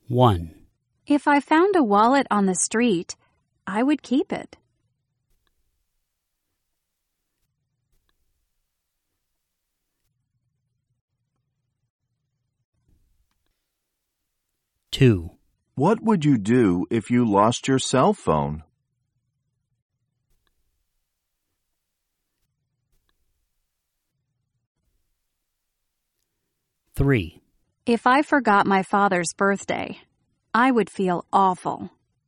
1. If I found a wallet on the street, I would keep it. 2. What would you do if you lost your cell phone? 3. If I forgot my father's birthday, I would feel awful.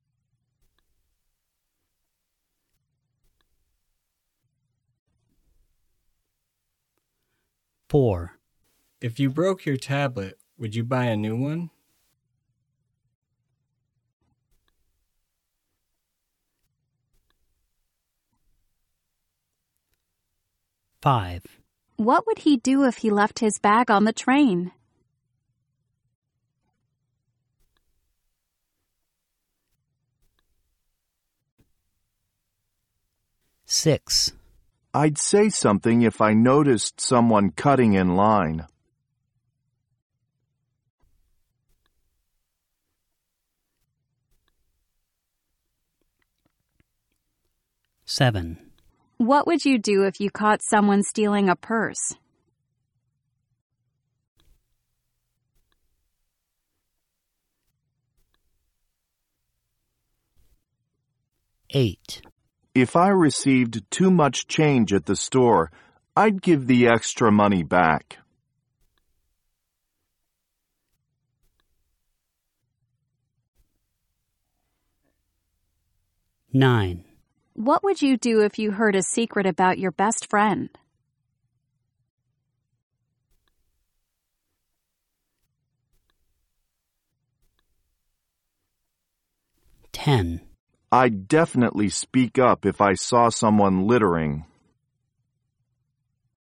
4. If you broke your tablet, would you buy a new one? 5. What would he do if he left his bag on the train? 6. I'd say something if I noticed someone cutting in line. 7. What would you do if you caught someone stealing a purse? 8. If I received too much change at the store, I'd give the extra money back. 9. What would you do if you heard a secret about your best friend? 10. I'd definitely speak up if I saw someone littering.